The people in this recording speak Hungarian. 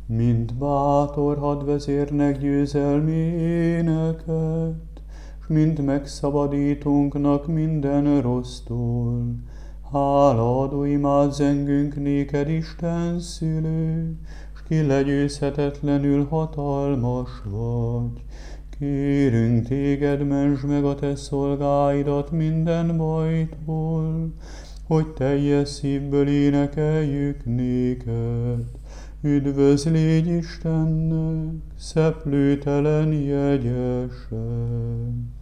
Mint bátor hadvezérnek győzelmi éneket, s mint megszabadítónknak minden rossztól. Hálaadó imád zengünk néked, Isten szülő, s ki legyőzhetetlenül hatalmas vagy. Kérünk téged, mentsd meg a te szolgáidat minden bajtól, hogy teljes szívből énekeljük néked. Üdvözl légy Istennek, szeplőtelen jegyese!